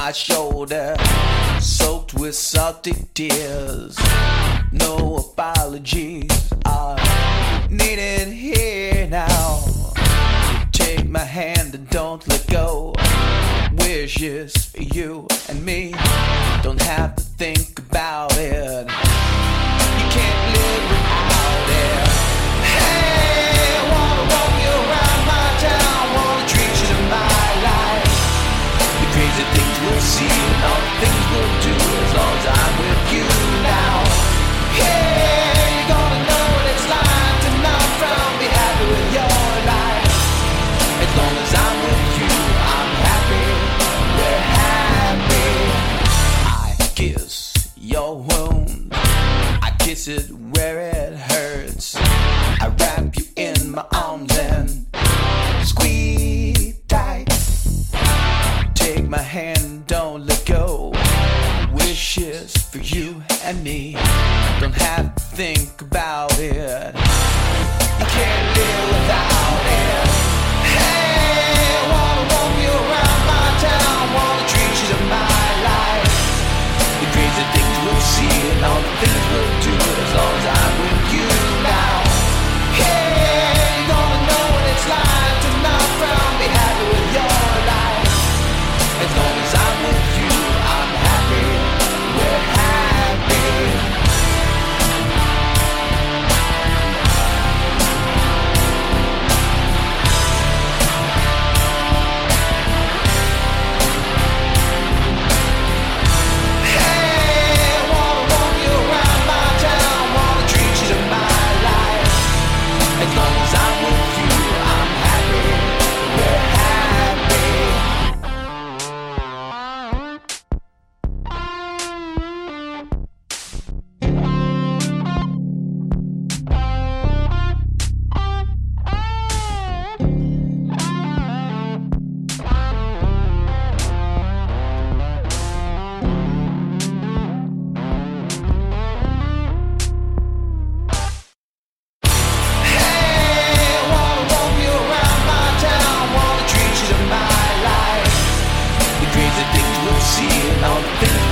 my shoulder, soaked with salty tears. No apologies are needed here now. Take my hand and don't let go. Wishes for you and me. Don't have to think about it. You can't live without it. Hey, I wanna walk you around my town. Wanna treat you to my life. The crazy things we'll see and all the things we'll do as long as I'm with you now. Yeah, you're gonna know what it's like to not frown, be happy with your life. As long as I'm with you, I'm happy, we're happy. I kiss your wound, I kiss it where it hurts. I wrap you in my arms and squeeze tight. Take my hand, don't let go. Wishes for you and me. Don't have to think about it. I can't live without it. Hey, I wanna walk you around my town. Wanna treat you to my life. The crazy things we'll see and all the things we'll do as long as I'm with you now. Yeah, you're gonna know what it's like to not frown, be happy with your life. As long as I'm with you, I'm happy, we're happy. Hey, I wanna walk you around my town, wanna treat you to my life. As long as I'm with you, I'm happy, we're happy. Hey, I wanna walk you around my town, wanna treat you to my life. The crazy things we'll see and all the things